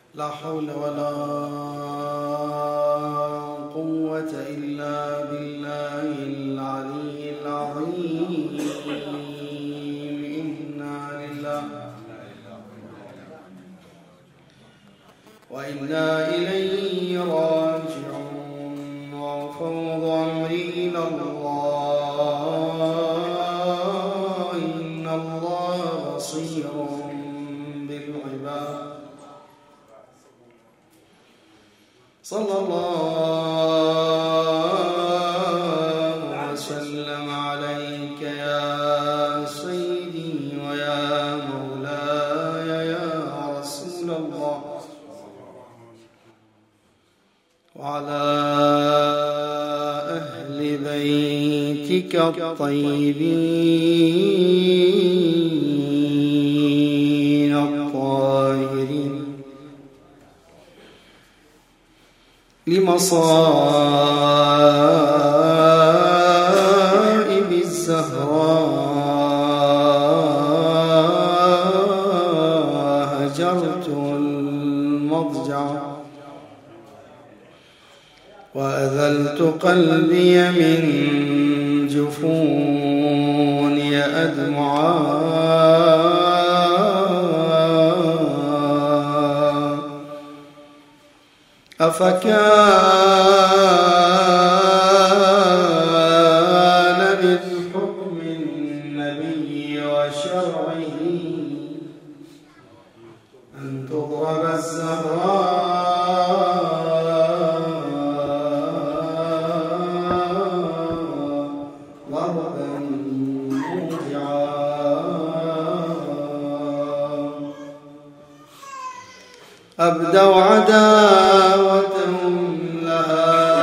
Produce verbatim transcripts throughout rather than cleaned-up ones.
لا حول ولا قوة إلا بالله العلي العظيم. إنا لله وإنا إليه راجعون. وفوض أمري إلى الله، إن الله بصير بالعباد. صلى الله وسلم عليك يا سيدي ويا مولاي يا رسول الله، وعلى أهل بيتك الطيبين الطاهرين، لمصائب الزهراء هجرت المضجع، وأذلت قلبي من جفوني أدمعا، أفكان بالحكم النبي وشرعه أن تضرب الزهراء ضربا موجعا. أبدوا عداوتهم لها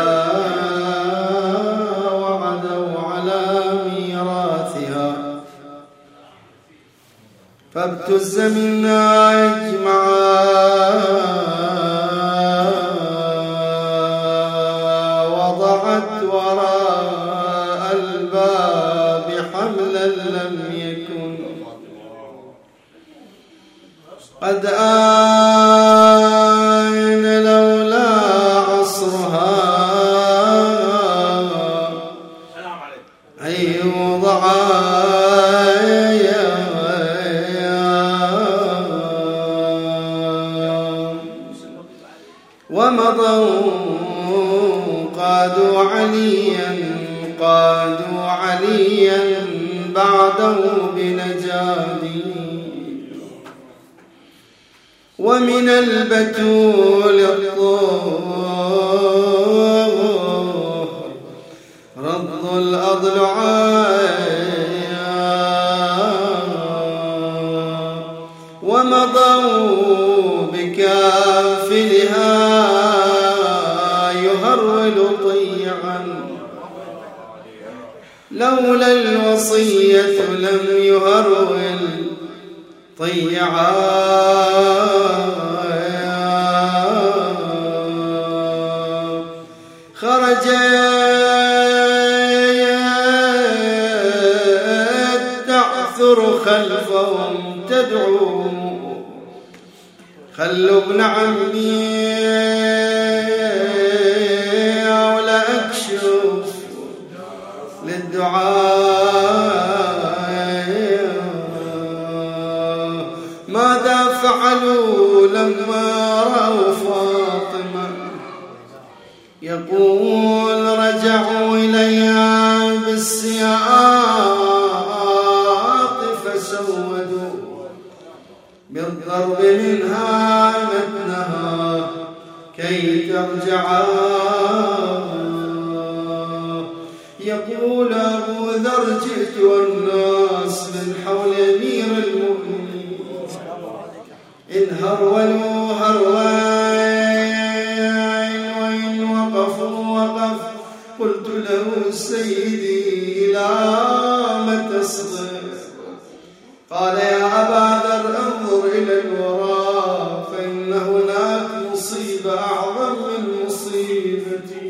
وعدوا على ميراثها، فابتز منا اجمعا، وضعت وراء الباب حملا لم يكن قد آن لولا عصرها أن يوضعا، ومضوا قادوا عليا قادوا عليا بعده بنجادي، ومن البتول الطهر رض الأضلعاء، ومضوا بكافلها يهرول طيعا، لولا الوصية لم يهرول طيعا. خرجت تعثر خلفهم تدعو، خلوا ابن عمي ولا أكشف للدعاء. ماذا فعلوا لما رأوا فاطمة؟ يقول رجعوا إليها بالسياط فسودوا بالضرب منها متنها كي ترجعا. يقول أبو ذر جئت والناس من حول أمير المؤمنين إن هرولوا هروين وإن وقفوا وقف. قلت له سيدي إلى متى تصبر؟ قال يا أبا ذر انظر إلى الوراء فإن هناك مصيبة أعظم من مصيبتي.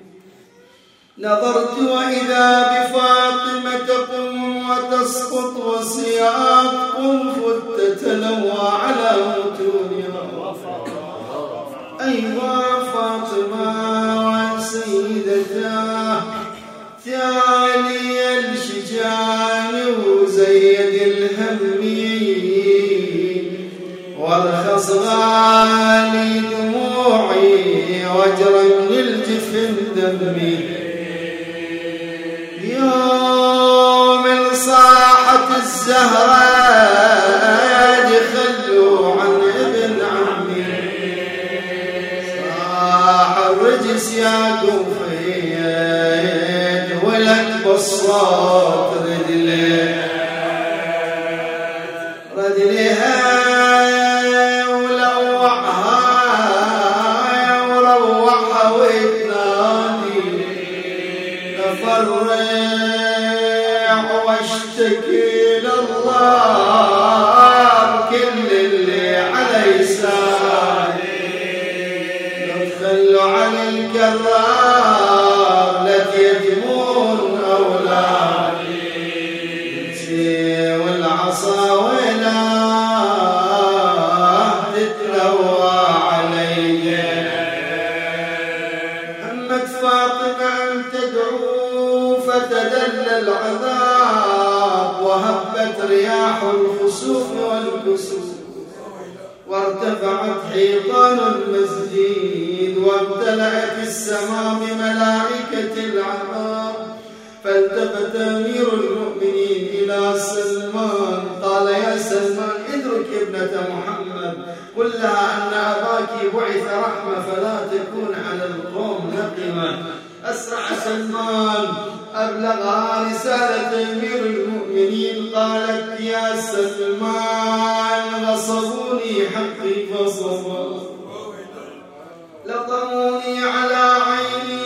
نظرت وإذا بفاطمة تقوم وتسقط وسياق قنفذ تتلوى على متونها أيوة فاطمة سيدتاه ثاني الشجان وزيد الهمي وارخص غالي دموعي واجرى من الجفن دمي يوم صاحت الزهرة خلوا عن ابن عمي صاح الرجس يا قوفيد ولك بالصوت رجلي رجليها ولوعها وروعها وتنادي افرع واشتكي لله كل اللي على يساري خلوا على الكرار لا تيتمون اولادي والعصا ولا تتلوى علي همت فاطمة أن تدعو فتدل العذاب وهبت رياح الخسوف والكسوف وارتفعت حيطان المسجد وامتلأت السماء بملائكة العذاب فالتفت أمير المؤمنين إلى سلمان قال يا سلمان ادرك ابنة محمد قل لها أن أباك بعث رحمة فلا تكون على القوم نقمة أسرع سلمان أبلغها رسالة أمير المؤمنين قالت يا سلمان غصبوني حقي فصبرت لطموني على عيني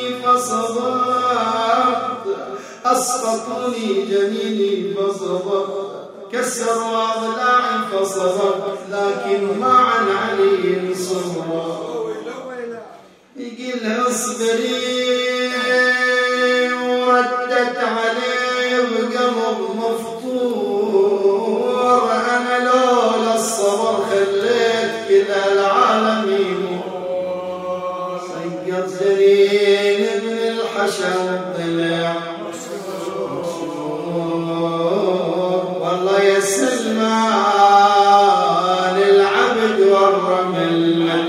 فصبرت أسقطوني جنيني فصبرت كسروا أضلاعي فصبرت لكن ما عن علي صبرت يقول اصبري وردت عليه بقلب مفطور أنا لولا الصبر خليت كذا العالم يموت سيقط جنين ابن الحشم الضلع والله يا سلمان العبد والرمل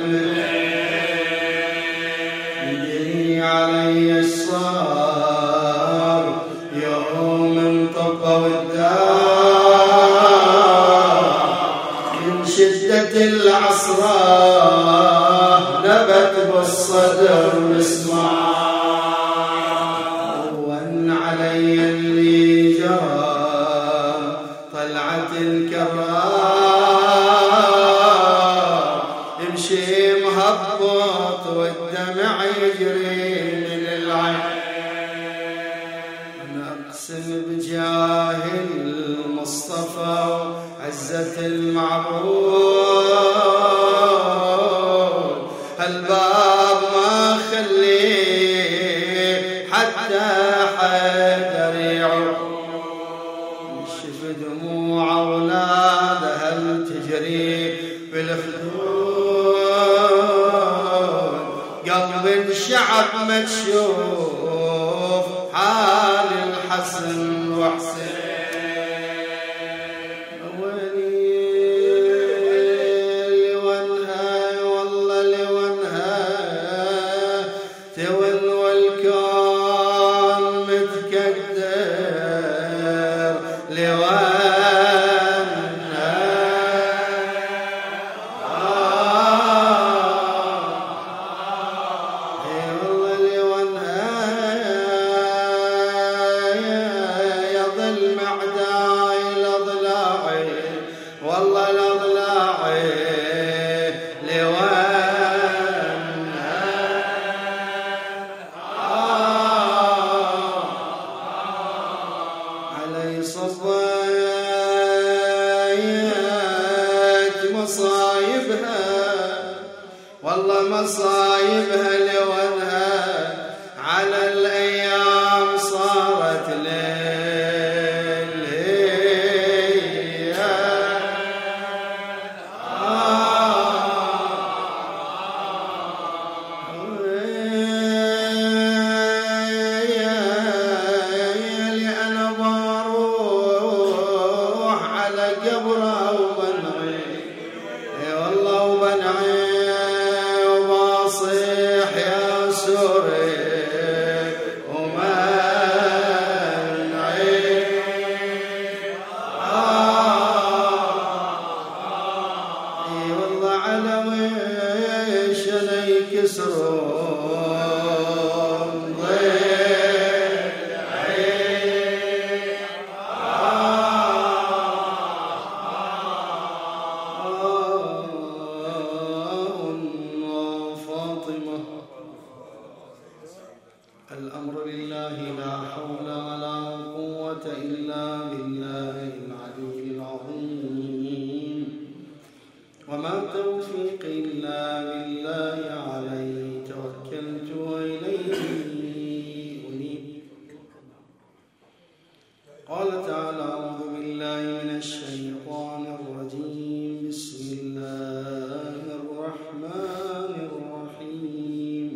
علي الصار يوم انطقوا الدار من شدة العصرة نبت بالصدر مسمار وان علي اللي جرى طلعت الكرار يمشي مهبط والدمع يجري بجاه المصطفى عزة المعبود الباب ما خليه حتى حيدر يعود شف دموع أولادها تجري بالخدود قلب الشعب مكشوف حال الحسن وحسين ويلي لونها والله لونها تول والكون متكدر لونها اي والله لونها والله الأضلاعي لوانها علي صبايات مصايبها والله مصايبها لوانها على الأيام صارت ليل يسرون الأمر لله لا حول ولا قوة إلا بالله العلي العظيم وما توفيقي إلا بالله عليه توكلت وإليه أنيب. قال تعالى أعوذ بالله من الشيطان الرجيم بسم الله الرحمن الرحيم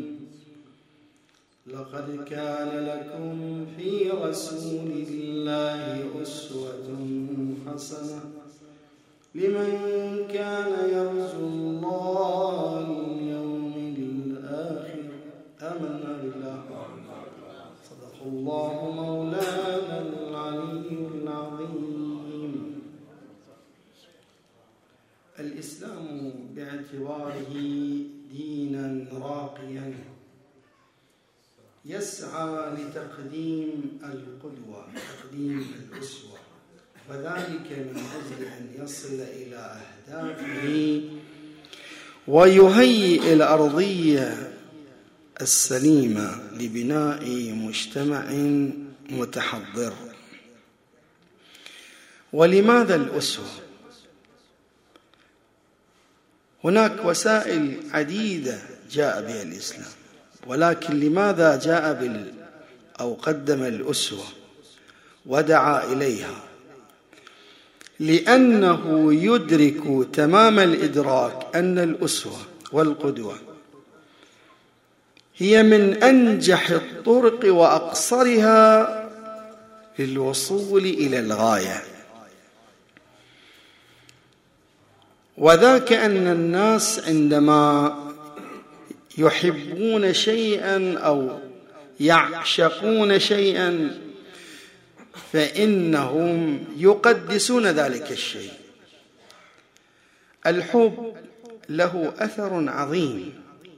لقد كان لكم في رسول الله أسوة حسنة لمن كان يرجو الله اليوم الآخر آمنا بالله صدق الله مولانا العلي العظيم. الإسلام باعتباره دينا راقيا يسعى لتقديم القدوة تقديم الأسوة وذلك من أجل أن يصل إلى أهدافه ويهيئ الأرضية السليمة لبناء مجتمع متحضر. ولماذا الأسوة؟ هناك وسائل عديدة جاء بها الإسلام، ولكن لماذا جاء بال أو قدم الأسوة ودعا إليها؟ لأنه يدرك تمام الإدراك أن الأسوة والقدوة هي من أنجح الطرق وأقصرها للوصول إلى الغاية، وذاك أن الناس عندما يحبون شيئا أو يعشقون شيئا فإنهم يقدسون ذلك الشيء. الحب له أثر عظيم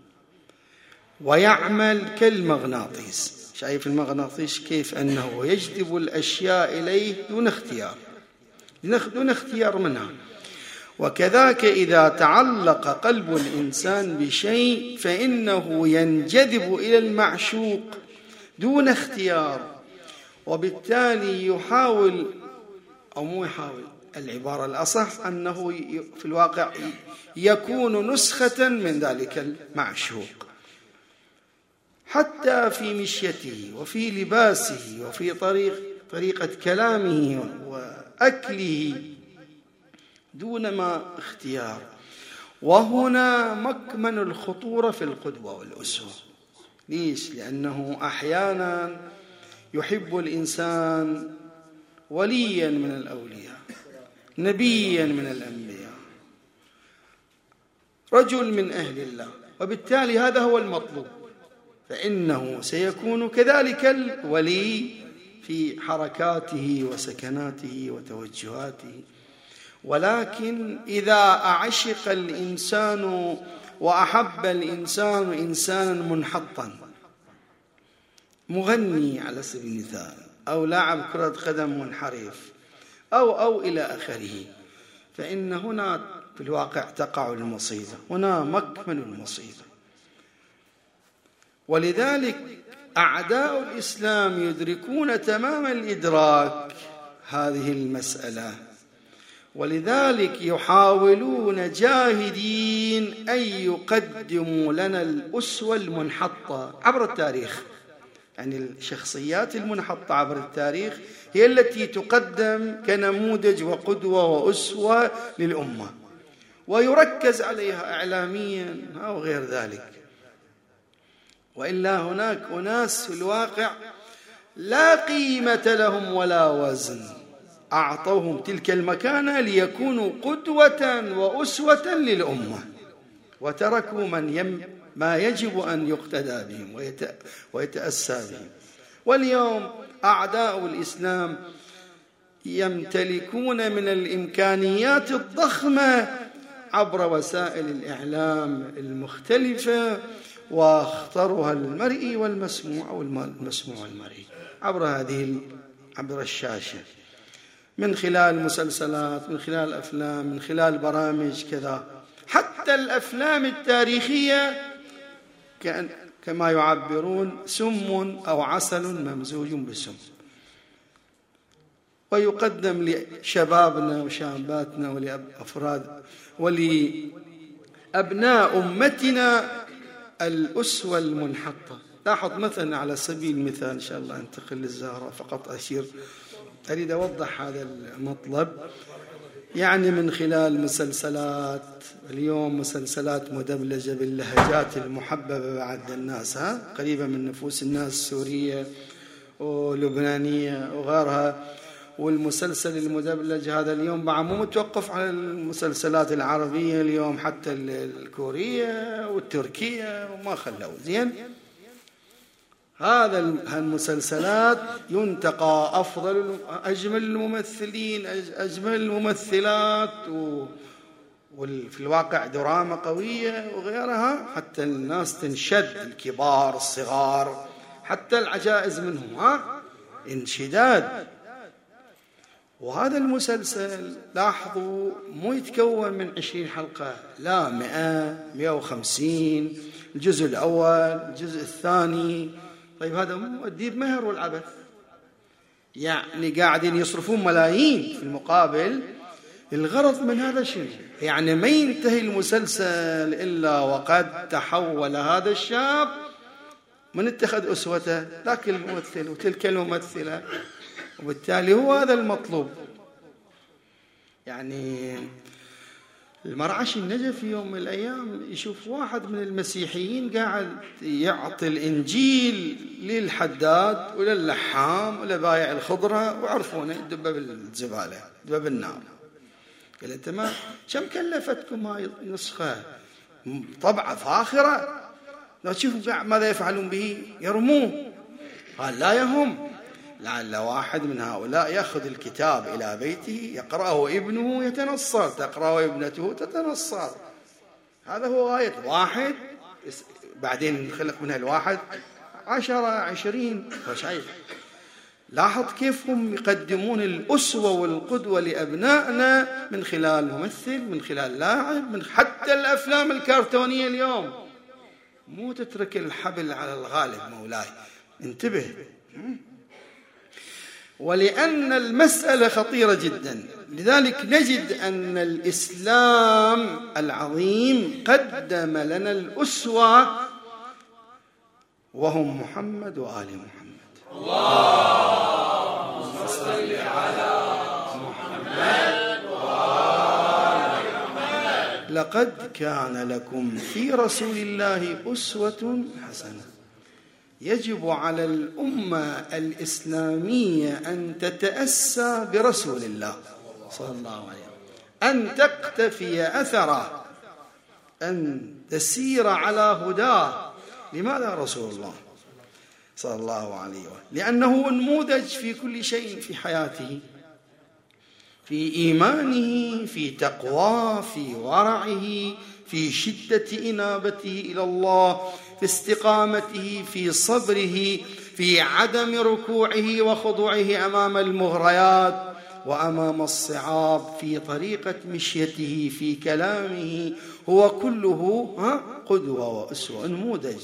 ويعمل كالمغناطيس. شايف المغناطيس كيف أنه يجذب الأشياء إليه دون اختيار دون اختيار منها، وكذاك إذا تعلق قلب الإنسان بشيء فإنه ينجذب إلى المعشوق دون اختيار، وبالتالي يحاول أو مو يحاول، العبارة الأصح أنه في الواقع يكون نسخة من ذلك المعشوق، حتى في مشيته وفي لباسه وفي طريق طريقة كلامه وأكله دون ما اختيار. وهنا مكمن الخطورة في القدوة والأسوة. ليش؟ لأنه أحيانا يحب الإنسان وليا من الأولياء، نبيا من الأنبياء، رجل من أهل الله، وبالتالي هذا هو المطلوب، فإنه سيكون كذلك الولي في حركاته وسكناته وتوجهاته. ولكن إذا أعشق الإنسان وأحب الإنسان إنسانا منحطا، مغني على سبيل المثال، أو لاعب كرة قدم منحرف أو أو إلى آخره، فإن هنا في الواقع تقع المصيبة، هنا مكمن المصيبة. ولذلك أعداء الإسلام يدركون تمام الإدراك هذه المسألة، ولذلك يحاولون جاهدين أن يقدموا لنا الأسوة المنحطة عبر التاريخ. يعني الشخصيات المنحطة عبر التاريخ هي التي تقدم كنموذج وقدوة وأسوة للأمة، ويركز عليها إعلاميا أو غير ذلك. وإلا هناك أناس في الواقع لا قيمة لهم ولا وزن، أعطوهم تلك المكانة ليكونوا قدوة وأسوة للأمة، وتركوا من يم ما يجب أن يقتدى بهم ويتأسى بهم. واليوم أعداء الإسلام يمتلكون من الإمكانيات الضخمة عبر وسائل الإعلام المختلفة واخطرها المرئي والمسموع أو المسموع المرئي عبر هذه عبر الشاشة، من خلال مسلسلات، من خلال أفلام، من خلال برامج كذا. حتى الأفلام التاريخية كأن كما يعبرون سم أو عسل ممزوج بسم، ويقدم لشبابنا وشاباتنا ولأفراد ولأبناء أمتنا الأسوة المنحطة. لاحظ مثلا على سبيل المثال، إن شاء الله أنتقل للزهرة فقط أشير، أريد أوضح هذا المطلب. يعني من خلال مسلسلات اليوم، مسلسلات مدبلجة باللهجات المحببة بعد الناس، ها قريبة من نفوس الناس، السورية ولبنانية وغيرها. والمسلسل المدبلج هذا اليوم بعد مو متوقف على المسلسلات العربية، اليوم حتى الكورية والتركية وما خلوا زين. هذا المسلسلات ينتقى أفضل أجمل الممثلين، أجمل الممثلات، وفي الواقع دراما قوية وغيرها، حتى الناس تنشد، الكبار الصغار حتى العجائز منهم، ها انشداد. وهذا المسلسل لاحظوا مو يتكون من عشرين حلقة، لا مئة مئة وخمسين، الجزء الأول الجزء الثاني. طيب هذا مو الديب مهر والعبث، يعني قاعدين يصرفون ملايين في المقابل. الغرض من هذا شنو؟ يعني ما ينتهي المسلسل إلا وقد تحول هذا الشاب من اتخذ أسوته ذاك الممثل وتلك الممثلة، وبالتالي هو هذا المطلوب. يعني المرعشي النجفي يوم من الأيام يشوف واحد من المسيحيين قاعد يعطي الإنجيل للحداد وللحام ولبايع الخضرة، وعرفونه دبه بالزبالة دبه بالنار. قال أنت ما كم كلفتكم هاي نسخة طبعة فاخرة، لا تشوفوا ماذا يفعلون به، يرموه. قال لا يهم، لعل واحد من هؤلاء يأخذ الكتاب إلى بيته يقرأه ابنه يتنصر، تقرأه ابنته تتنصر. هذا هو غاية واحد، بعدين خلق منها الواحد عشرة عشرين. وشايف لاحظ كيف هم يقدمون الأسوة والقدوة لأبنائنا من خلال ممثل، من خلال لاعب، من حتى الأفلام الكرتونية اليوم. مو تترك الحبل على الغالب مولاي، انتبه. ولأن المسألة خطيرة جدا، لذلك نجد أن الإسلام العظيم قدم لنا الأسوة وهم محمد وآل محمد. اللهم صل على محمد وآل محمد. لقد كان لكم في رسول الله أسوة حسنة. يجب على الأمة الإسلامية أن تتأسى برسول الله صلى الله عليه وسلم، أن تقتفي أثره، أن تسير على هداه. لماذا رسول الله صلى الله عليه وسلم؟ لأنه نموذج في كل شيء في حياته، في إيمانه، في تقواه، في ورعه، في شدة إنابته إلى الله، في استقامته، في صبره، في عدم ركوعه وخضوعه أمام المغريات وأمام الصعاب، في طريقة مشيته، في كلامه، هو كله قدوة وأسوة، نموذج.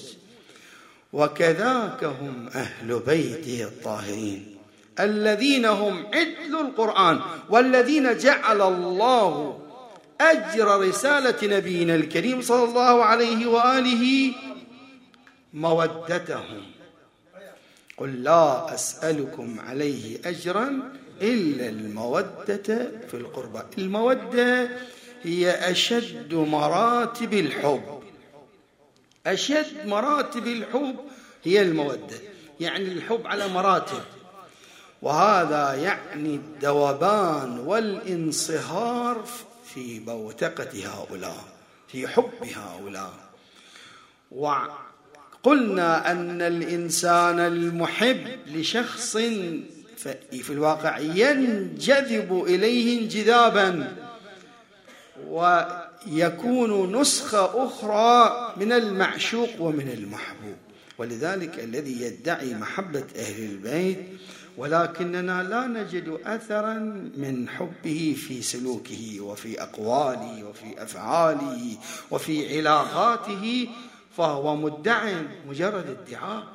وكذاك هم أهل بيته الطاهرين الذين هم عدل القرآن، والذين جعل الله أجر رسالة نبينا الكريم صلى الله عليه وآله مودتهم. قل لا أسألكم عليه أجرا إلا المودة في القربى. المودة هي أشد مراتب الحب، أشد مراتب الحب هي المودة، يعني الحب على مراتب، وهذا يعني الذوبان والانصهار في بوتقة هؤلاء، في حب هؤلاء. وقلنا أن الإنسان المحب لشخص في الواقع ينجذب إليه انجذابا، يكون نسخة أخرى من المعشوق ومن المحبوب. ولذلك الذي يدعي محبة أهل البيت ولكننا لا نجد أثرا من حبه في سلوكه وفي أقواله وفي أفعاله وفي علاقاته فهو مدعي، مجرد ادعاء.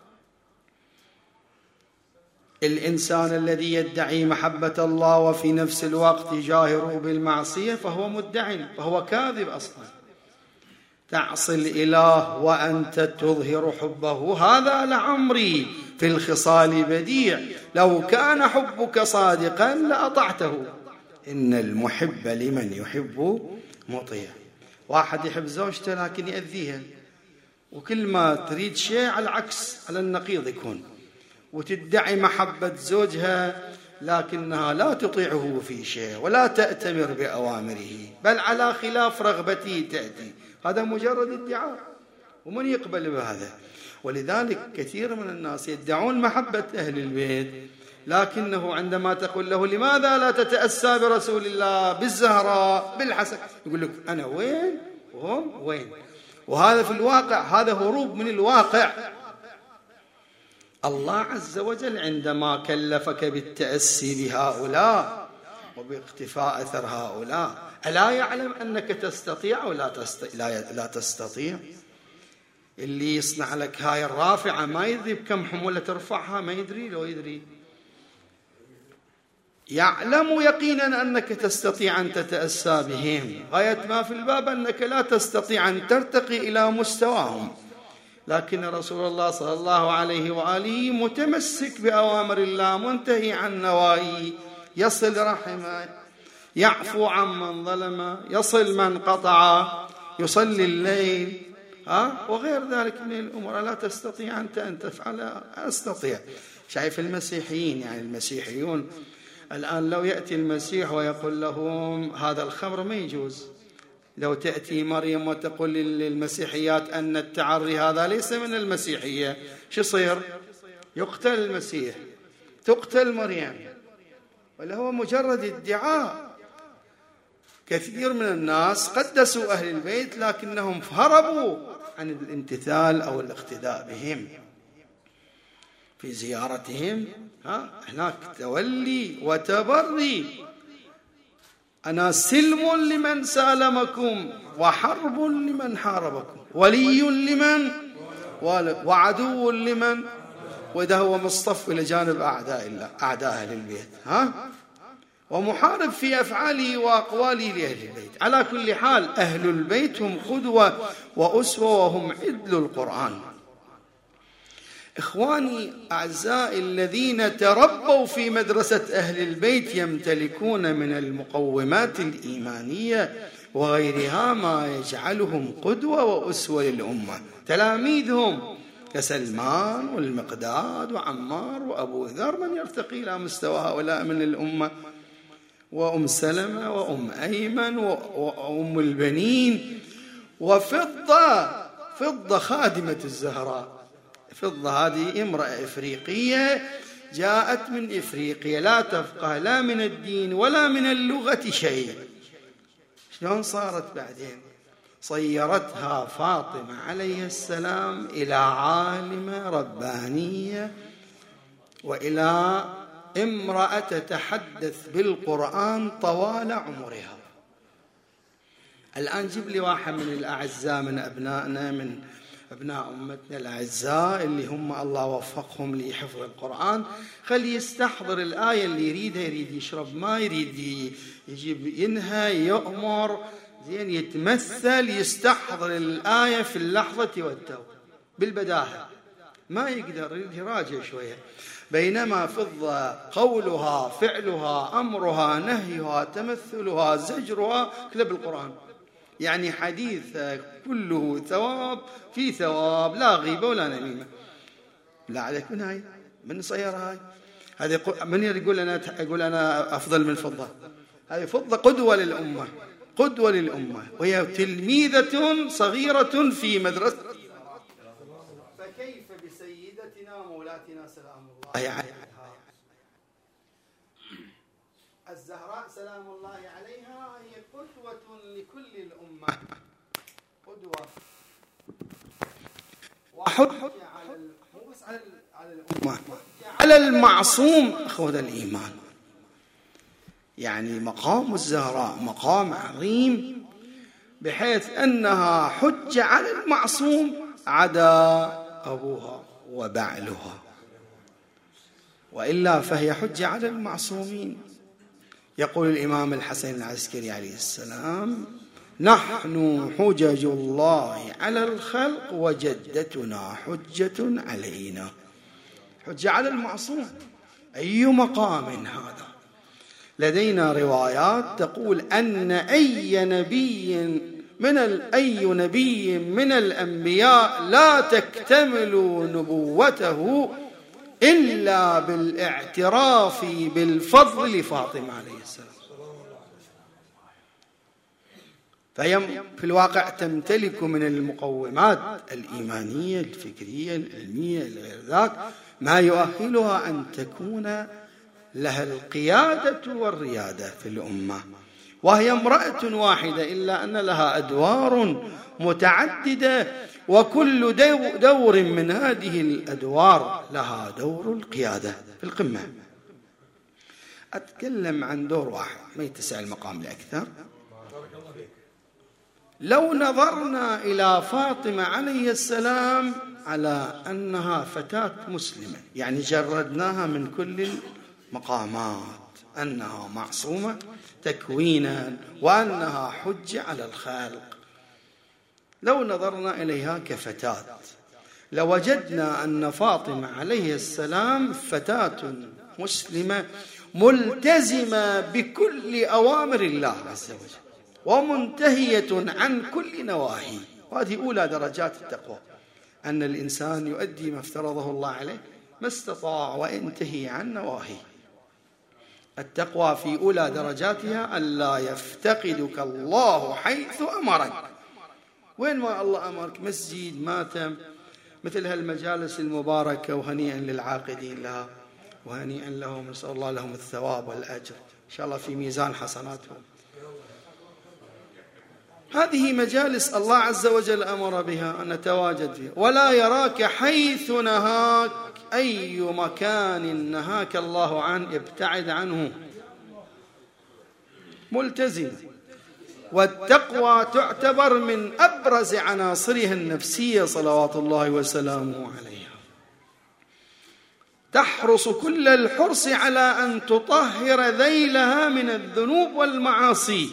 الإنسان الذي يدعي محبة الله وفي نفس الوقت يجاهر بالمعصية فهو مدعي، فهو كاذب أصلا. تعصي الإله وأنت تظهر حبه، هذا لعمري في الخصال بديع، لو كان حبك صادقا لأطعته، إن المحب لمن يحب مطيع. واحد يحب زوجته لكن يأذيها، وكل ما تريد شيء على العكس، على النقيض يكون، وتدعي محبة زوجها لكنها لا تطيعه في شيء ولا تأتمر بأوامره بل على خلاف رغبته تأتي، هذا مجرد ادعاء، ومن يقبل بهذا؟ ولذلك كثير من الناس يدعون محبة أهل البيت، لكنه عندما تقول له لماذا لا تتأسى برسول الله، بالزهراء، بالحسن، يقول لك أنا وين وهم وين. وهذا في الواقع هذا هروب من الواقع. الله عز وجل عندما كلفك بالتأسي بهؤلاء وباقتفاء أثر هؤلاء، ألا يعلم أنك تستطيع أو لا تستطيع؟ لا تستطيع. اللي يصنع لك هاي الرافعة ما يدري بكم حمولة ترفعها، ما يدري، لو يدري يعلم يقينا أنك تستطيع أن تتأسى بهم، غاية ما في الباب أنك لا تستطيع أن ترتقي إلى مستواهم. لكن رسول الله صلى الله عليه وآله متمسك بأوامر الله، منتهي عن نواهيه، يصل رحمه، يعفو عمن ظلم، يصل من قطع، يصلي الليل، ها وغير ذلك من الأمور. لا تستطيع أنت أن تفعل؟ أستطيع. شايف المسيحيين، يعني المسيحيون الآن لو يأتي المسيح ويقول لهم هذا الخمر ما يجوز، لو تأتي مريم وتقول للمسيحيات أن التعري هذا ليس من المسيحية، شو يصير؟ يقتل المسيح، تقتل مريم، ولا هو مجرد ادعاء. كثير من الناس قدسوا أهل البيت لكنهم هربوا عن الامتثال أو الاقتداء بهم في زيارتهم. ها هناك تولي وتبري. أنا سلم لمن سالمكم وحرب لمن حاربكم، ولي لمن وعدو لمن، وإذا هو مصطف إلى جانب أعداء الله، أعداء أهل البيت، ها ومحارب في أفعاله وأقواله لأهل البيت. على كل حال أهل البيت هم قدوة وأسوة وهم عدل القرآن. إخواني أعزائي، الذين تربوا في مدرسة أهل البيت يمتلكون من المقومات الإيمانية وغيرها ما يجعلهم قدوة وأسوة للأمة. تلاميذهم كسلمان والمقداد وعمار وأبو ذر، من يرتقي إلى مستوى هؤلاء من الأمة، وأم سلمة وأم أيمن وأم البنين، وفضة فضة خادمة الزهراء. فضة هذه امرأة إفريقية جاءت من إفريقيا، لا تفقه لا من الدين ولا من اللغة شيء. شلون صارت بعدين؟ صيرتها فاطمة عليه السلام إلى عالمة ربانية وإلى امرأة تتحدث بالقرآن طوال عمرها. الآن جيب لي واحد من الأعزاء من أبنائنا، من أبناء أمتنا الأعزاء اللي هم الله وفقهم لحفظ القرآن، خلي يستحضر الآية اللي يريدها، يريد يشرب ماء، يريد يجيب ينهى، يؤمر، زين يتمثل، يستحضر الآية في اللحظة والتو بالبداهة، ما يقدر، يريد يراجع شوية. بينما فضة قولها، فعلها، أمرها، نهيها، تمثلها، زجرها كله بالقرآن، يعني حديث كله ثواب في ثواب، لا غيبة ولا نميمة. لا عليك، من هاي؟ من صير هاي؟ هذه من يقول أنا أقول أنا أفضل من فضة؟ هذه فضة قدوة للأمة، قدوة للأمة، وهي تلميذة صغيرة في مدرسة. فكيف بسيدتنا مولاتنا سلام الله عليها؟ الزهراء سلام الله عليها هي قدوة لكل الأمة، قدوة وحجة على مو بس على على الأمة، على المعصوم أخوة الإيمان. يعني مقام الزهراء مقام عظيم بحيث أنها حجة على المعصوم عدا أبوها وبعلها، وإلا فهي حجة على المعصومين. يقول الإمام الحسن العسكري عليه السلام: نحن حجج الله على الخلق وجدتنا حجة علينا. حجة على المعصوم، أي مقام هذا؟ لدينا روايات تقول أن أي نبي من أي نبي من الأنبياء لا تكتمل نبوته إلا بالاعتراف بالفضل لفاطمة عليه السلام. فهي في الواقع تمتلك من المقومات الإيمانية الفكرية العلمية غير ذاك ما يؤهلها أن تكون لها القيادة والريادة في الأمة، وهي امرأة واحدة إلا أن لها أدوار متعددة، وكل دور من هذه الأدوار لها دور القيادة في القمة. أتكلم عن دور واحد ما يتسع المقام لأكثر. لو نظرنا إلى فاطمة عليه السلام على أنها فتاة مسلمة، يعني جردناها من كل المقامات، أنها معصومة تكوينا وأنها حجة على الخلق، لو نظرنا إليها كفتاة لوجدنا أن فاطمة عليه السلام فتاة مسلمة ملتزمة بكل أوامر الله عز وجل ومنتهية عن كل نواهي. وهذه أولى درجات التقوى، أن الإنسان يؤدي ما افترضه الله عليه ما استطاع وينتهي عن نواهيه. التقوى في أولى درجاتها ألا يفتقدك الله حيث أمرك. وين ما الله أمرك، مسجد، ماتم، مثل هالمجالس المباركة، وهنيئا للعاقدين لها وهنيئا لهم، نسأل الله لهم الثواب والأجر إن شاء الله في ميزان حسناتهم. هذه مجالس الله عز وجل أمر بها أن نتواجد فيها. ولا يراك حيث نهاك، أي مكان نهاك الله عنه ابتعد عنه، ملتزم. والتقوى تعتبر من أبرز عناصرها النفسية صلوات الله وسلامه عليها. تحرص كل الحرص على أن تطهر ذيلها من الذنوب والمعاصي،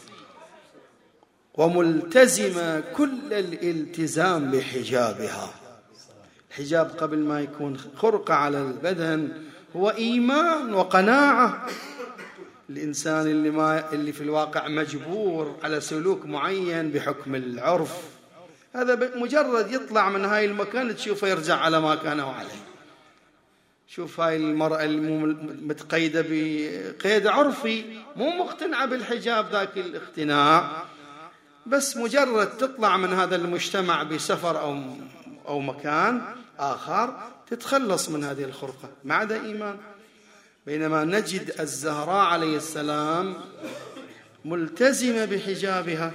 وملتزمة كل الالتزام بحجابها. الحجاب قبل ما يكون خرقة على البدن هو إيمان وقناعة. الإنسان اللي, ما اللي في الواقع مجبور على سلوك معين بحكم العرف، هذا مجرد يطلع من هاي المكان تشوفه يرجع على ما كانه عليه. شوف هاي المرأة المتقيدة بقيد عرفي مو مقتنعة بالحجاب ذاك الاقتناع، بس مجرد تطلع من هذا المجتمع بسفر أو, أو مكان آخر تتخلص من هذه الخرقة ما عدا إيمان. بينما نجد الزهراء عليه السلام ملتزمة بحجابها.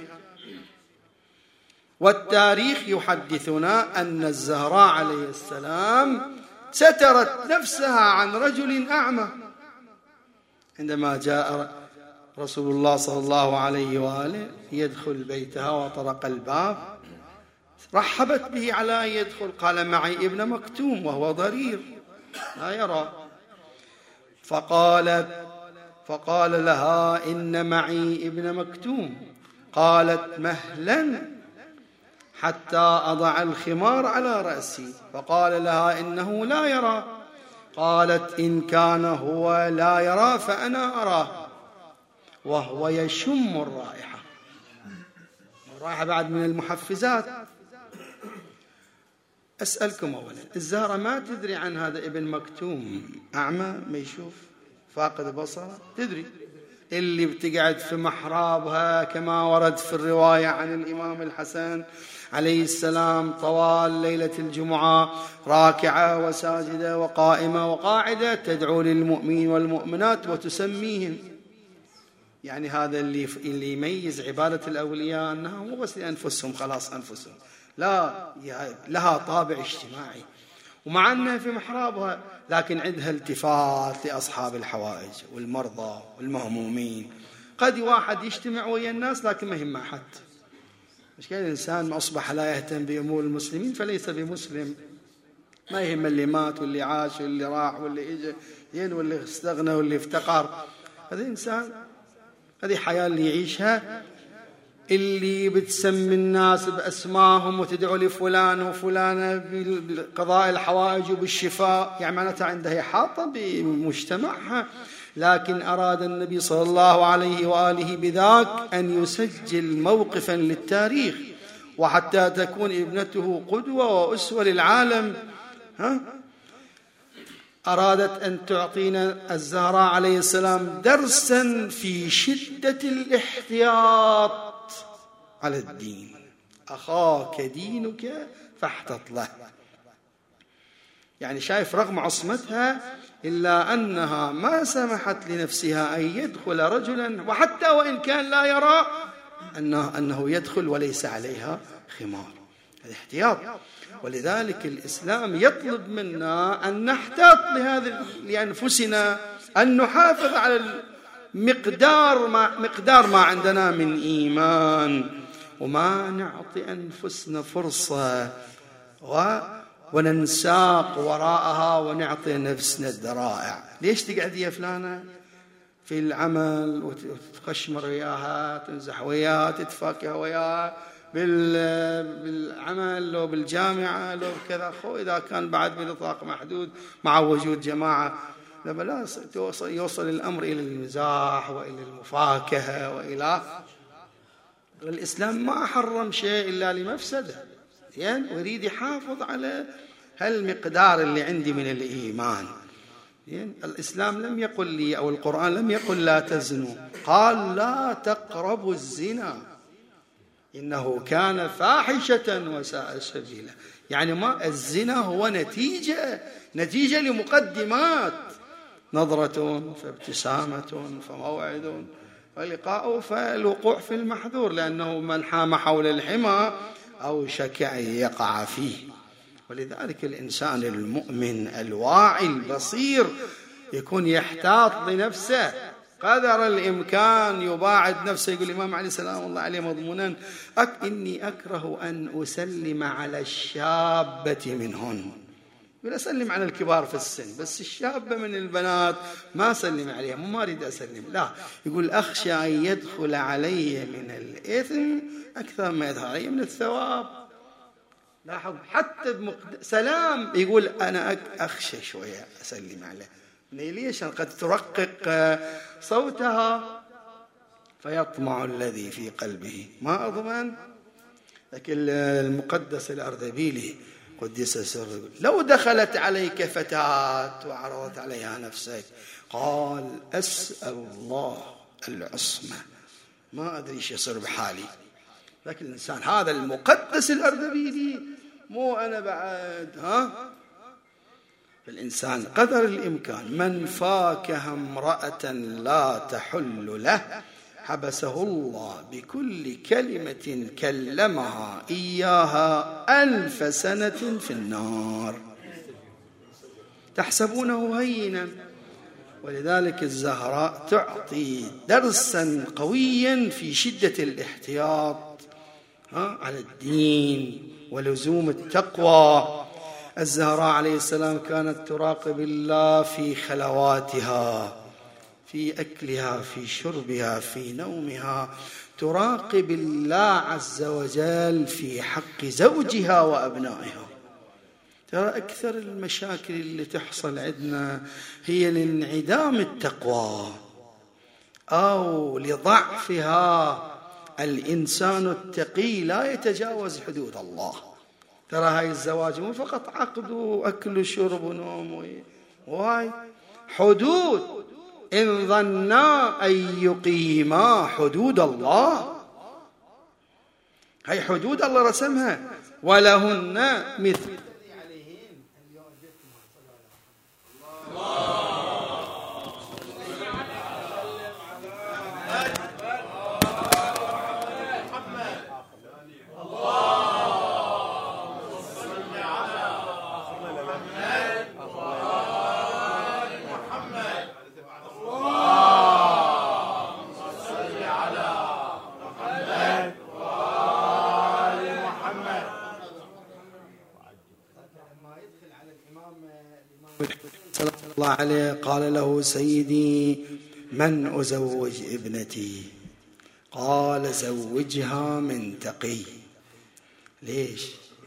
والتاريخ يحدثنا أن الزهراء عليه السلام سترت نفسها عن رجل أعمى عندما جاء رسول الله صلى الله عليه وآله يدخل بيتها وطرق الباب، رحبت به على أن يدخل، قال معي ابن مكتوم وهو ضرير لا يرى. فقالت فقال لها إن معي ابن مكتوم. قالت مهلا حتى أضع الخمار على رأسي. فقال لها إنه لا يرى. قالت إن كان هو لا يرى فأنا أراه وهو يشم الرائحة. الرائحة بعد من المحفزات. أسألكم أولا، الزهرة ما تدري عن هذا ابن مكتوم أعمى ما يشوف فاقد بصره؟ تدري اللي بتقعد في محرابها كما ورد في الرواية عن الإمام الحسن عليه السلام طوال ليلة الجمعة راكعة وساجدة وقائمة وقاعدة تدعو للمؤمنين والمؤمنات وتسميهم يعني هذا اللي اللي يميز عبادة الأولياء أنها مو بس لأنفسهم خلاص أنفسهم، لا، لها طابع اجتماعي، ومع أنها في محرابها لكن عندها التفات لأصحاب الحوائج والمرضى والمهمومين. قد واحد يجتمع ويا الناس لكن ما يهم أحد. مش كان الإنسان ما أصبح لا يهتم بأمور المسلمين فليس بمسلم، ما يهم اللي مات واللي عاش واللي راح واللي إجا ين واللي استغنى واللي افتقر. هذا إنسان، هذه حياة اللي يعيشها، اللي بتسمي الناس بأسماهم وتدعو لفلان وفلانة بقضاء الحوائج وبالشفاء، يعني معناتها عندها إحاطة بمجتمعها. لكن أراد النبي صلى الله عليه وآله بذاك أن يسجل موقفا للتاريخ، وحتى تكون ابنته قدوة وأسوة للعالم. ها؟ أرادت أن تعطينا الزهراء عليه السلام درسا في شدة الاحتياط على الدين. أخاك دينك فاحتط له. يعني شايف رغم عصمتها إلا أنها ما سمحت لنفسها أن يدخل رجلا، وحتى وإن كان لا يرى أنه, أنه يدخل وليس عليها خمار. هذا احتياط. ولذلك الإسلام يطلب منا أن نحتاط لهذا لأنفسنا، أن نحافظ على المقدار ما, مقدار ما عندنا من إيمان، وما نعطي أنفسنا فرصة و وننساق وراءها ونعطي نفسنا الذرائع. ليش تقعد يا فلانة في العمل وتخشمر وياها، تنزح وياها، تتفاكه وياها بالعمل لو بالجامعة لو كذا، خو إذا كان بعد بنطاق محدود مع وجود جماعة، لا بلا يوصل, يوصل الأمر إلى المزاح وإلى المفاكهة وإلى. الإسلام ما حرم شيء إلا لمفسده، يعني ويريد يحافظ على هالمقدار اللي عندي من الإيمان. يعني الإسلام لم يقل لي أو القرآن لم يقل لا تزنوا، قال لا تقربوا الزنا إنه كان فاحشة وساء سبيلا. يعني ما الزنا هو نتيجة نتيجة لمقدمات، نظرة فابتسامة فموعد ولقاء فالوقوع في المحذور، لأنه من حام حول الحمى أو شك أن يقع فيه. ولذلك الإنسان المؤمن الواعي البصير يكون يحتاط لنفسه قدر الإمكان، يباعد نفسه. يقول الإمام علي سلام الله عليه مضمونا: أك إني أكره أن أسلم على الشابة منهن. يقول أسلم على الكبار في السن، بس الشابة من البنات ما أسلم عليها، ما أريد أسلم، لا. يقول أخشى أن يدخل علي من الإثم أكثر ما يدخل علي من الثواب. لاحظ حتى بمقد... سلام، يقول أنا أخشى شوية أسلم عليه. ليش؟ قد ترقق صوتها فيطمع الذي في قلبه ما أضمن. لكن المقدس الأردبيلي قدس سره لو دخلت عليك فتاة وعرضت عليها نفسك قال أسأل الله العصمة، ما أدري ايش يصير بحالي. لكن الإنسان هذا المقدس الأردبيلي مو أنا بعد. ها فالإنسان قدر الإمكان من فاكه امرأة لا تحل له حبسه الله بكل كلمة كلمها إياها ألف سنة في النار. تحسبونه هينا. ولذلك الزهراء تعطي درسا قويا في شدة الاحتياط على الدين ولزوم التقوى. الزهراء عليه السلام كانت تراقب الله في خلواتها، في أكلها، في شربها، في نومها، تراقب الله عز وجل في حق زوجها وأبنائها. ترى أكثر المشاكل اللي تحصل عندنا هي لانعدام التقوى أو لضعفها. الإنسان التقي لا يتجاوز حدود الله. ترى هاي الزواج مو فقط عقد وأكل وشرب ونوم، وهاي حدود. إن ظنا أن يقيما حدود الله، هاي حدود الله رسمها. ولهن مثل الله صلى الله عليه قال له: سيدي من أزوج ابنتي؟ قال: زوجها من تقي. ليش؟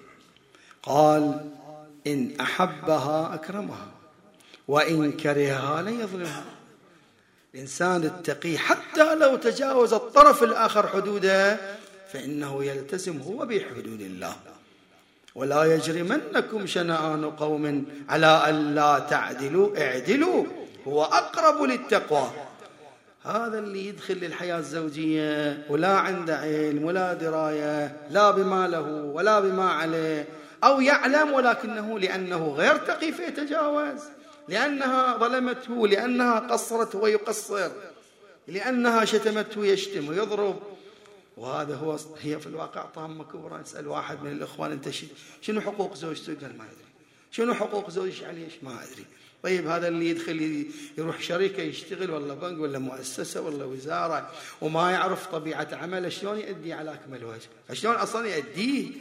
قال: إن أحبها أكرمها وإن كرهها لا يظلمها. الإنسان التقي حتى لو تجاوز الطرف الآخر حدوده فإنه يلتزم هو بحدود الله. ولا يجرمنكم شنآن قوم على ألا تعدلوا اعدلوا هو أقرب للتقوى. هذا اللي يدخل للحياة الزوجية ولا عنده علم ولا دراية لا بما له ولا بما عليه، أو يعلم ولكنه لأنه غير تقي فيتجاوز، لأنها ظلمته، لأنها قصرت ويقصر، لأنها شتمته يشتم ويضرب. وهذا هو هي في الواقع طامة كبرى. اسأل واحد من الإخوان: أنت شنو حقوق زوجته؟ قال: ما أدري. شنو حقوق زوجك عليش؟ ما أدري. طيب هذا اللي يدخل يروح شركة يشتغل ولا بنك ولا مؤسسة ولا وزارة وما يعرف طبيعة عمله، شلون يؤدي على أكمل وجه؟ شلون أصلا يؤديه؟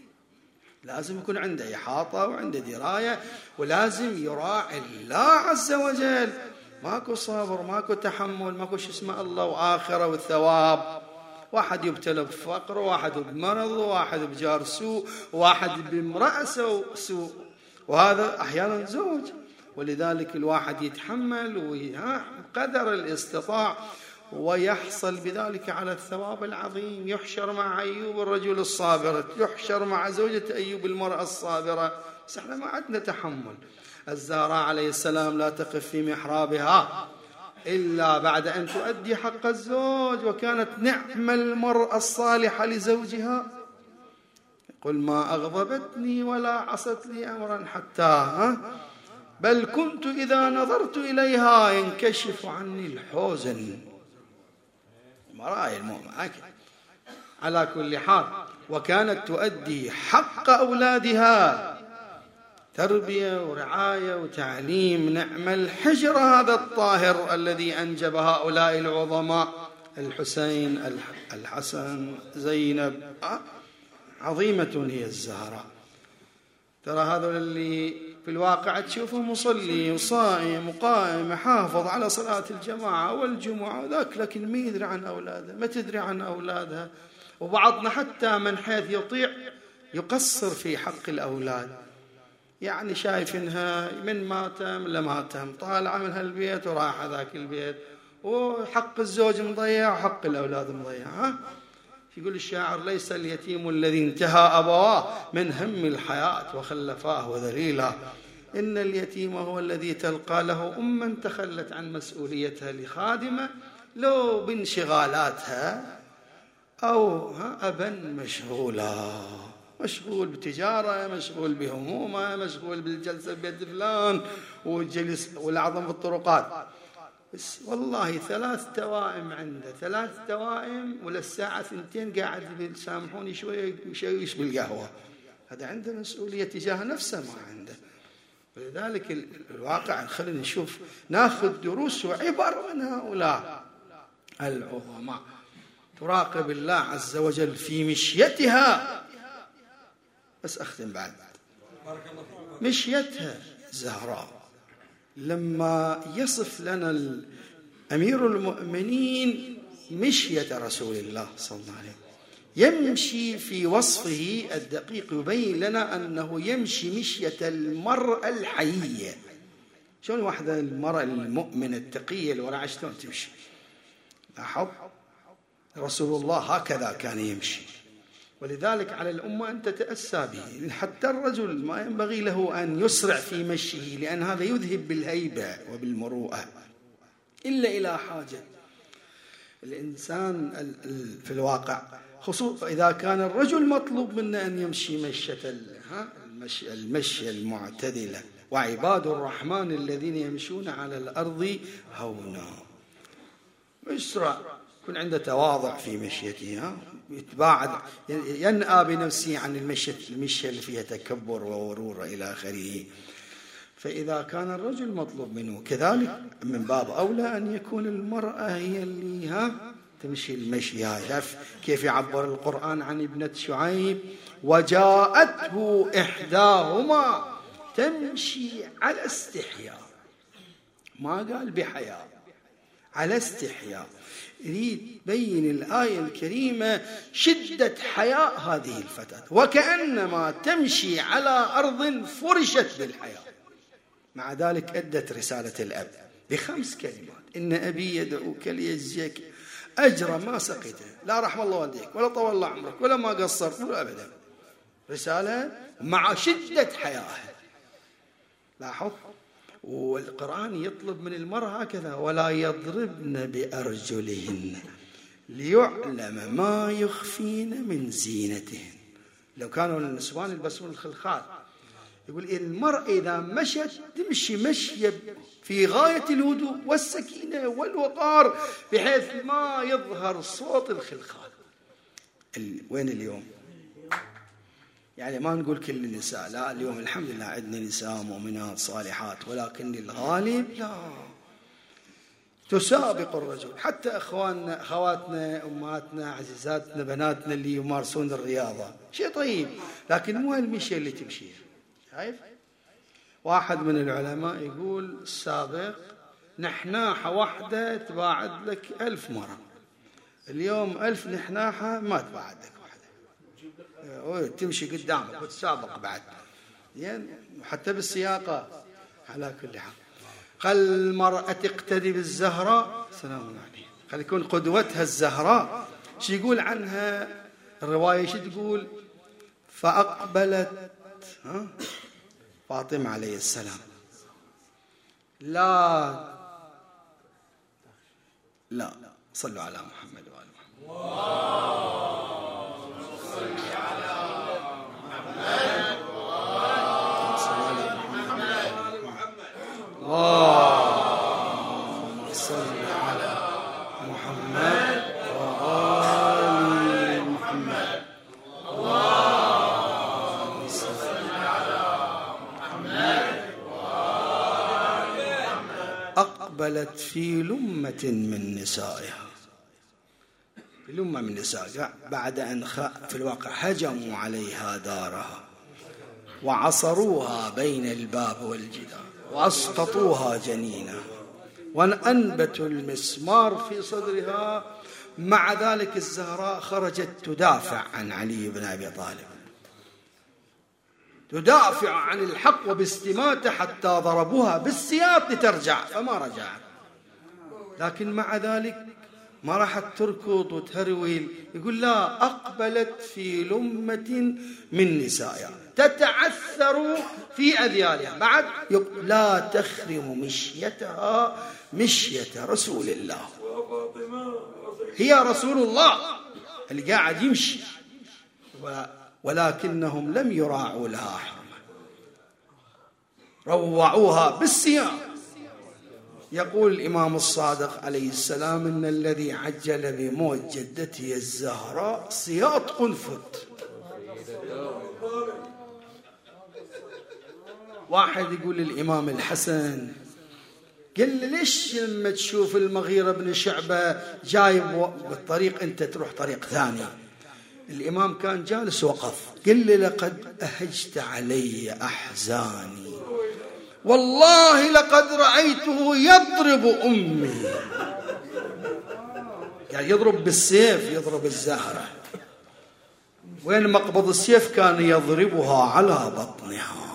لازم يكون عنده إحاطة وعنده دراية، ولازم يراعي الله عز وجل. ماكو صبر، ماكو تحمل، ماكو شو اسمه الله وآخرة والثواب. واحد يبتلى بفقر، وواحد بمرض، وواحد بجار سوء، وواحد بامرأة سوء، وهذا أحيانا زوج. ولذلك الواحد يتحمل وقدر الاستطاع ويحصل بذلك على الثواب العظيم. يحشر مع أيوب الرجل الصابر، يحشر مع زوجة أيوب المرأة الصابرة. بس احنا ما عندنا تحمل. الزهراء عليه السلام لا تقف في محرابها إلا بعد أن تؤدي حق الزوج، وكانت نعم المرأة الصالحة لزوجها. قل: ما أغضبتني ولا عصت لي أمرا حتى ها بل كنت إذا نظرت إليها ينكشف عني الحزن. مرايا المؤمن. على كل حال، وكانت تؤدي حق أولادها تربية ورعاية وتعليم. نعم الحجر هذا الطاهر الذي أنجب هؤلاء العظماء: الحسين، الحسن، زينب. عظيمة هي الزهراء. ترى هذا اللي في الواقع تشوفه مصلي وصائم وقائم حافظ على صلاة الجماعة والجمعة وذاك، لكن ما يدري عن أولاده، ما تدري عن أولادها. وبعضنا حتى من حيث يطيع يقصر في حق الأولاد، يعني شايف إنها من ماتم لماتم، طالعة من هالبيت وراح ذاك البيت، وحق الزوج مضيع وحق الأولاد مضيع. ها؟ يقول الشاعر: ليس اليتيم الذي انتهى أبواه من هم الحياة وخلفاه وذليلا، إن اليتيم هو الذي تلقى له أما تخلت عن مسؤوليتها لخادمة لو بانشغالاتها، أو أبا مشغولا، مشغول بتجارة، مشغول بهمومة، مشغول بالجلسة بيد فلان والجلس والعظم في الطرقات. بس والله ثلاث توائم عنده، ثلاث توائم، وللساعة ثنتين قاعد سامحوني شوية يشويش بالقهوة. هذا عنده مسؤولية تجاه نفسه ما عنده. ولذلك الواقع خلينا نشوف، ناخذ دروس وعبر من هؤلاء العظماء. تراقب الله عز وجل في مشيتها. بس أختم بعد مشيتها الزهراء لما يصف لنا أمير المؤمنين مشية رسول الله صلى الله عليه وسلم، يمشي في وصفه الدقيق يبين لنا أنه يمشي مشية المرأة الحيية. شلون واحدة المرأة المؤمنة التقية الورعة شلون تمشي؟ لاحظ رسول الله هكذا كان يمشي. ولذلك على الأمة أن تتأسى به. حتى الرجل ما ينبغي له أن يسرع في مشيه، لأن هذا يذهب بالهيبة وبالمروءة إلا إلى حاجة. الإنسان في الواقع خصوصا إذا كان الرجل مطلوب منه أن يمشي مشية المشي المعتدلة: وعباد الرحمن الذين يمشون على الأرض هونا. يسرع، يكون عنده تواضع في مشيته، يتباعد، ينأى بنفسه عن المشية المشية اللي فيها تكبر وغرور إلى آخره. فإذا كان الرجل مطلوب منه كذلك، من باب أولى أن يكون المرأة هي اللي ها تمشي المشي. شاف كيف يعبر القرآن عن ابنة شعيب: وجاءته إحداهما تمشي على استحياء، ما قال بحياء، على استحياء. يريد بين الآية الكريمة شدة حياء هذه الفتاة، وكأنما تمشي على أرض فرشت بالحياء. مع ذلك أدت رسالة الأب بخمس كلمات: إن أبي يدعوك ليجزيك أجر ما سقيته، لا رحم الله والديك ولا طول الله عمرك ولا ما قصرت ولا أبدا. رسالة مع شدة حيائها. لاحظ، والقرآن يطلب من المرأة هكذا: ولا يضربن بأرجلهن ليعلم ما يخفين من زينتهن. لو كانوا النسوان يلبسون الخلخال، يقول المرأة إذا مشت تمشي مشية في غاية الهدوء والسكينة والوقار بحيث ما يظهر صوت الخلخال. وين اليوم؟ يعني ما نقول كل النساء، لا، اليوم الحمد لله عندنا نساء مؤمنات صالحات، ولكن الغالب لا، تسابق الرجل. حتى أخواننا أخواتنا أمهاتنا عزيزاتنا بناتنا اللي يمارسون الرياضة شيء طيب، لكن مو هالمشي اللي تمشيه. شايف؟ واحد من العلماء يقول السابق نحناحة واحدة تباعد لك ألف مرة، اليوم ألف نحناحة ما تباعد لك واحدة، تمشي قدامك وتسابق بعد. يعني حتى بالسياقة. على كل حال، قال المرأة تقتدي بالزهراء، سلام عليها، خلي يكون قدوتها الزهراء. شو يقول عنها الرواية؟ شو تقول؟ فأقبلت ها فاطمة عليه السلام، لا لا صلوا على محمد وآل محمد. اللهم صل على محمد وآل محمد. اللهم صل على محمد وآل محمد. أقبلت في لمة من نسائها، في لمة من نسائها، بعد أن في الواقع هجموا عليها دارها وعصروها بين الباب والجدار وأسقطوها جنينها وأنبتوا المسمار في صدرها. مع ذلك الزهراء خرجت تدافع عن علي بن أبي طالب، تدافع عن الحق وباستماتة، حتى ضربوها بالسياط لترجع فما رجعت. لكن مع ذلك ما راحت تركض وتهرول. يقول لا، أقبلت في لمة من نسائها تتعثر في أذيالها، بعد لا تخرم مشيتها مشية رسول الله. هي رسول الله اللي قاعد يمشي، ولكنهم لم يراعوا لها حرمة، روعوها بالسياق. يقول الإمام الصادق عليه السلام: إن الذي عجل بموت جدته الزهراء سياط قنفذ. واحد يقول للإمام الحسن، قال له ليش لما تشوف المغيرة بن شعبة جايب بالطريق أنت تروح طريق ثاني؟ الإمام كان جالس وقف، قال لي لقد أهجت علي أحزاني، والله لقد رأيته يضرب أمي. يعني يضرب بالسيف، يضرب الزهرة. وين مقبض السيف؟ كان يضربها على بطنها.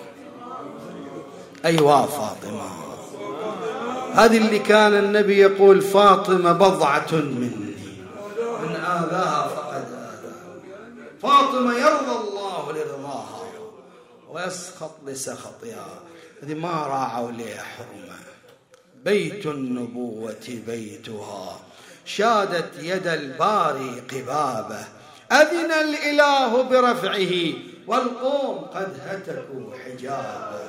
أيوة فاطمة، هذه اللي كان النبي يقول فاطمة بضعة مني، من آذاها فقد آذى. فاطمة يرضى الله لرضاها ويسخط لسخطها. هذه ما راعوا لها حرمة. بيت النبوة بيتها، شادت يد الباري قبابه، أذن الإله برفعه والقوم قد هتكوا حجابه.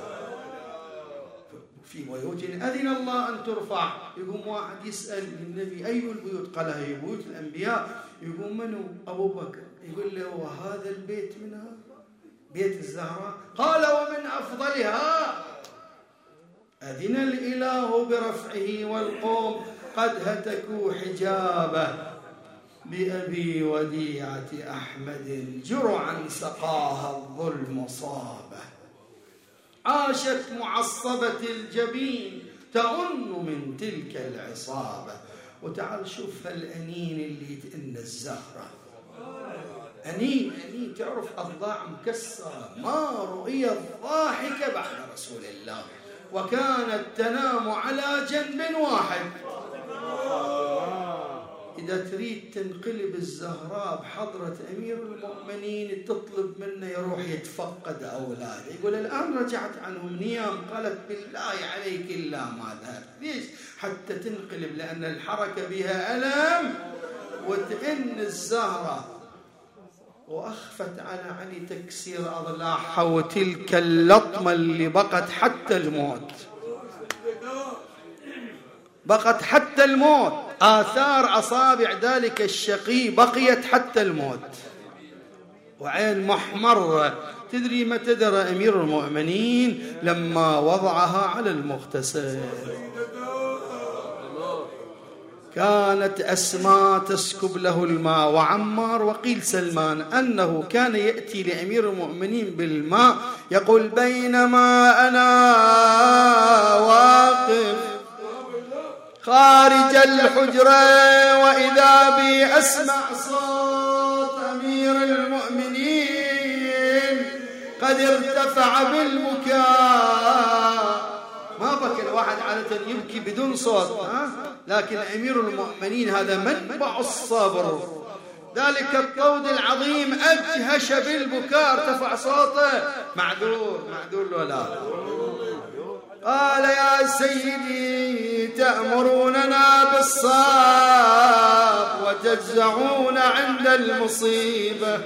في بيوت أذن الله أن ترفع. يقوم واحد يسأل النبي أي البيوت؟ قال هي بيوت الأنبياء. يقوم منه؟ أبو بكر. يقول له وهذا البيت منها؟ بيت الزهراء. قال ومن أفضلها. أذن الإله برفعه والقوم قد هتكوا حجابه، بأبي وديعة أحمد جرعا سقاها الظلم صابه. عاشت معصبة الجبين تأن من تلك العصابة. وتعال شوف هالأنين اللي تأن الزهرة، أنين أنين تعرف أضلاع مكسرة، ما رؤيت ضاحكة بعد رسول الله، وكانت تنام على جنب واحد. إذا تريد تنقلب الزهراء بحضرة أمير المؤمنين تطلب منه يروح يتفقد أولاده، يقول الآن رجعت عنهم نيام. قالت بالله عليك إلا ما ذهبت. ليش؟ حتى تنقلب، لأن الحركة بها ألم وتئن الزهرة. وأخفت على علي تكسير أضلاعها، وتلك اللطمة اللي بقت حتى الموت، بقت حتى الموت، آثار أصابع ذلك الشقي بقيت حتى الموت، وعين محمرة. تدري ما تدرى أمير المؤمنين لما وضعها على المغتسل؟ كانت أسماء تسكب له الماء، وعمار وقيل سلمان أنه كان يأتي لأمير المؤمنين بالماء، يقول بينما أنا واقف خارج الحجرة وإذا بي أسمع صوت أمير المؤمنين قد ارتفع بالبكاء. ما بكى الواحد عادة يبكي بدون صوت، ها؟ لكن أمير المؤمنين هذا منبع الصبر، ذلك الطود العظيم أجهش بالبكاء، ارتفع صوته. معذور معذور ولا؟ قال يا سيدي تأمروننا بالصبر وتجزعون عند المصيبة.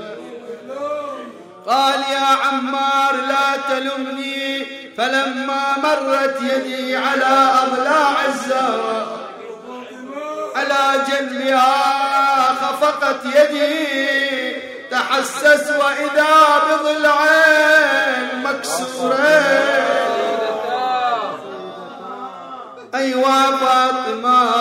قال يا عمار لا تلمني، فلما مرت يدي على أضلاع الزهرة على جنبها خفقت يدي، تحسس وإذا بضلعين مكسورين. أيوا فاطمة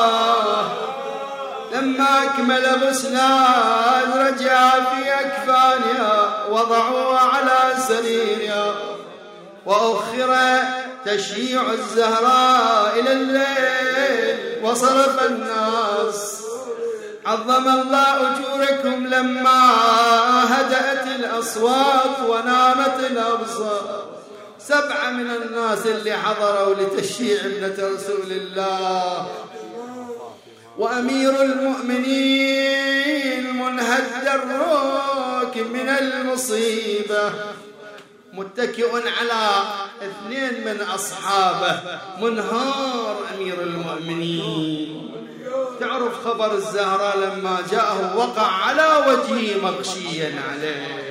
لما أكمل غسلان رجع في أكفانها، وضعوها على سريرها، وأخر تشييع الزهراء إلى الليل، وصرف الناس. عظم الله أجوركم لما هدأت الأصوات ونامت الأبصار. سبعة من الناس اللي حضروا لتشييع ابنة رسول الله، وأمير المؤمنين منهد الروك من المصيبة، متكئ على اثنين من أصحابه، منهار أمير المؤمنين. تعرف خبر الزهراء لما جاءه وقع على وجهه مغشيا عليه.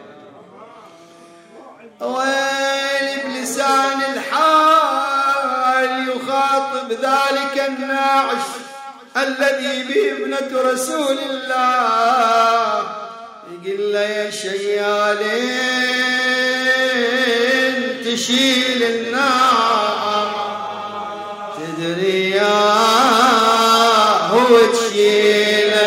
ويل بلسان الحال يخاطب ذلك الناعش الذي به ابنة رسول الله، يقول له يا شيالين تشيل النار، تدري يا هو تشيله،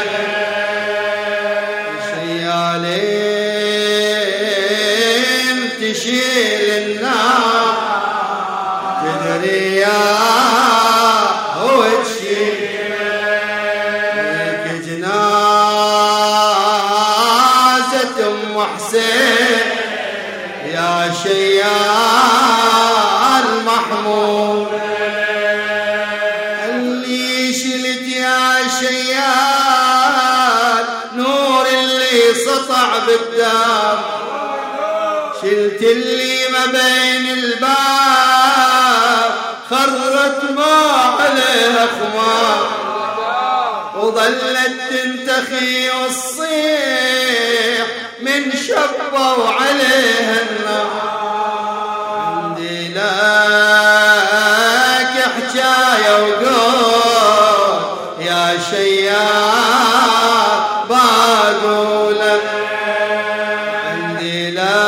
شيالين تشيل النار، تدري يا هو تشيله. لك جنازة أم حسين يا شيال محمود، اللي شلت يا شيال نور اللي سطع بالدار، شلت اللي ما بين الباب خرت ما عليها خمار، وظلت تنتخي والصيح من شبوا عليها النار. عندي لك حكاية وقول يا شيال باقولك، عندي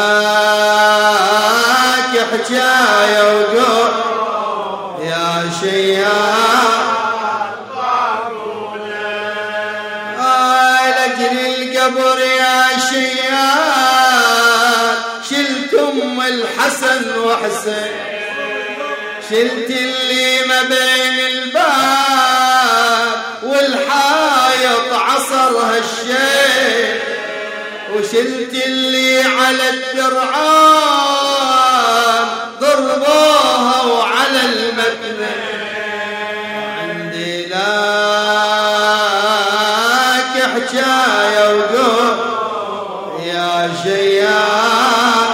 لك حكاية وقول يا شيال باقولك. آه لجل القبر يا شيال شلتم أم الحسن وحسين، شلت اللي ما بين الباب والحايط عصرها الشيخ، وشلت اللي على الدرعان ضربوها وعلى المبنى. عندي لك حكاية وقول يا شياب،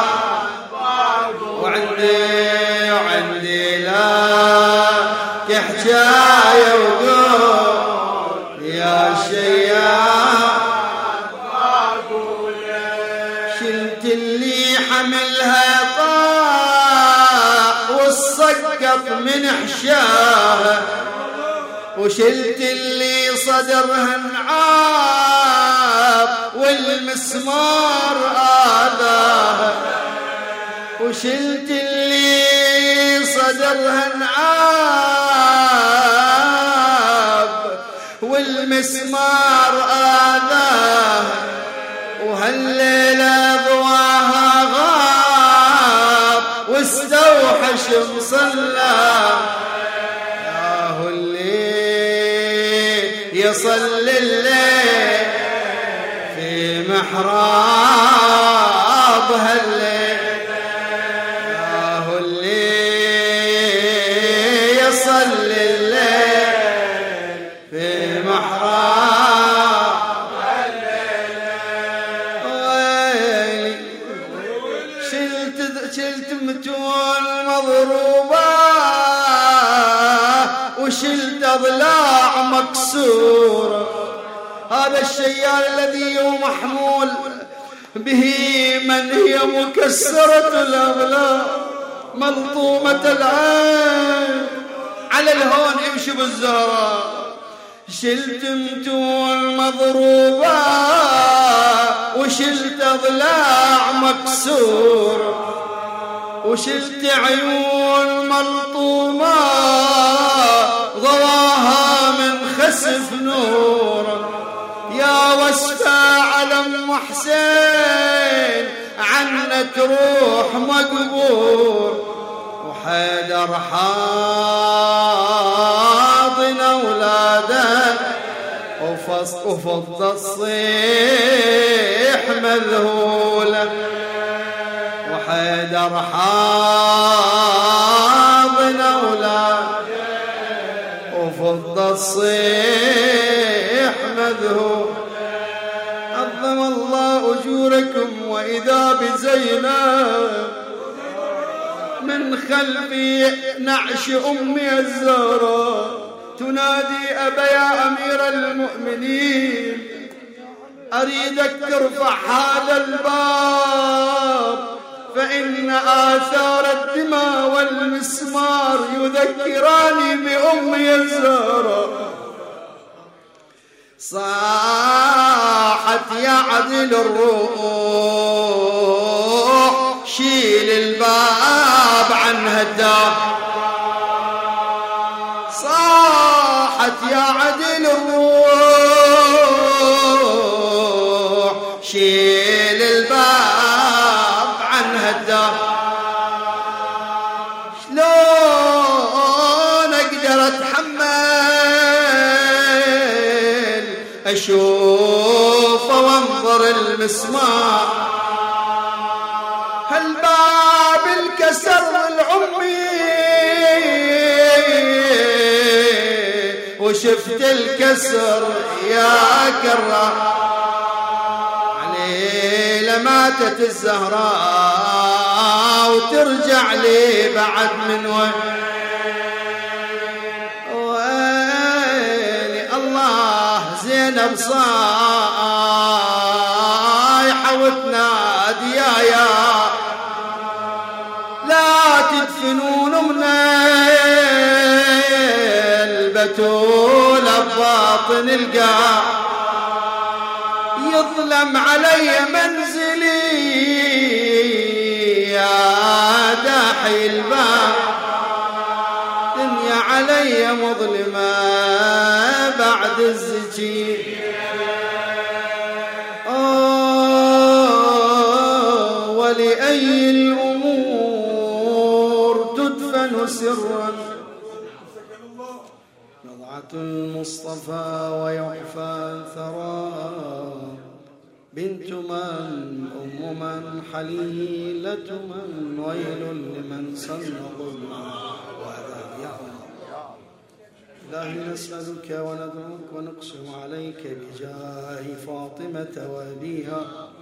وعندي وعندي لك حكاية وقول يا شياب. شلت اللي حملها طاق والسقط من حشاها، وشلت اللي صدرها انعاب والمسمار آذاها، وشلت اللي صدرها انعاب والمسمار آذاها، وهالليلة ضواها غاب واستوحش مصلى. ياهو اللي يصلي الليل في محراب هالليل، ياهو اللي يصلي الليل في محراب هالليل. ويلي شلت شلت متون مضروبة وشلت أضلاع مكسورة. هذا الشيال الذي هو محمول به من هي مكسرة الأضلاع ملطومة العين، على الهون امشي بالزهراء. شلت متون مضروبة وشلت أضلاع مكسورة، وشلت عيون ملطومة ضواها من خسف نورا. يا وصفة على أم حسين عنت روح مقبور، وحيدر حاضن أولاده وفض الصيح مذهولة. وحيدر حاضن أولاده وفض الصيح مذهول. عظم الله أجوركم. وإذا بزينب من خلفي نعش أمي الزهراء تنادي أبا يا أمير المؤمنين، أريدك ترفع هذا الباب، فإن آثار الدماء والمسمار يذكراني بأمي الزهراء. صاحت يا عدل الروح شيل الباب عنها الدار. صاحت يا عدل الروح شيل الباب عنها الدار. شلون اقدر اتحمل اشوف وانظر المسمار، هالباب الكسر العمي وشفت الكسر يا كرة. عليلة ماتت الزهراء وترجع لي بعد من وين ويلي. الله زينب صايحة وتنادي يا يا لا تدفنون من البتول بباطن القاع، يظلم علي منزلي يا داحي الباب، دنيا علي مظلمة بعد الزجير. أوه ولأي الأمور الأمور تدفن سرا نضعة المصطفى ويعفى ثرى بنت من أم من حليلة من ويل لمن سن ظلما وعذاب يا إلهي نسألك وندعوك ونقسم عليك بجاه فاطمة وأبيها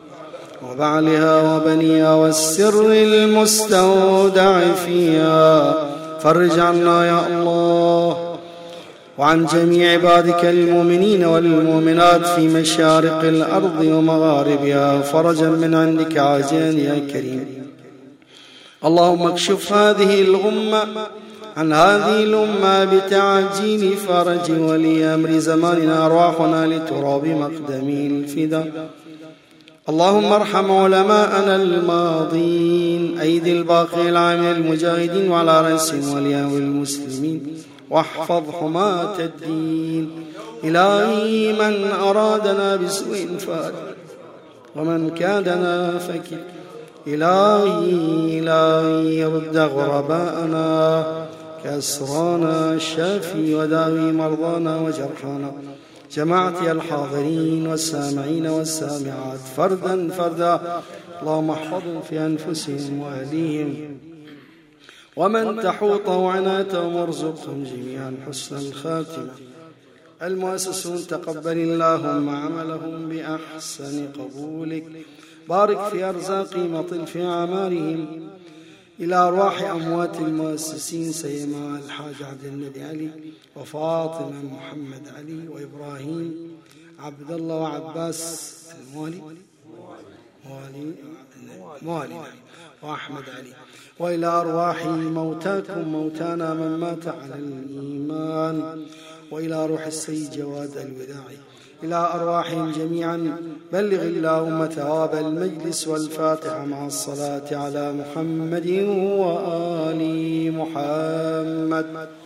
وبعلها وبنيها والسر المستودع فيها فرج عنا يا الله وعن جميع عبادك المؤمنين والمؤمنات في مشارق الأرض ومغاربها فرجا من عندك عاجلا يا كريم. اللهم اكشف هذه الغمة عن هذه الأمة بتعجيل فرج ولي أمر زماننا أرواحنا لتراب مقدمي الفدا. اللهم ارحم علماءنا الماضين أيدي الباقي العامل المجاهدين وعلى رأسهم ولياء المسلمين واحفظ حماة الدين. إلهي من أرادنا بسوء فاد ومن كادنا فكد. إلهي إلهي رد غرباءنا كأسرانا الشافي وداوي مرضانا وجرحانا. جماعتي الحاضرين والسامعين والسامعات فردا فردا اللهم احفظهم في أنفسهم وأهليهم ومن تحوطه عنايتهم وارزقهم جميعا حسن الخاتمة. المؤسسون تقبل اللهم عملهم بأحسن قبولك بارك في أرزاقهم وطل في أعمارهم. إلى أرواح أموات المؤسسين سيما الحاج عبد النبي علي وفاطمة محمد علي وإبراهيم عبد الله وعباس الموالي موالي موالي وأحمد علي. وإلى أرواح موتاكم موتانا من مات على الإيمان. وإلى روح السيد جواد الوداعي. إلى أرواحهم جميعا بلغ اللهم ثواب المجلس والفاتحة مع الصلاة على محمد وآل محمد.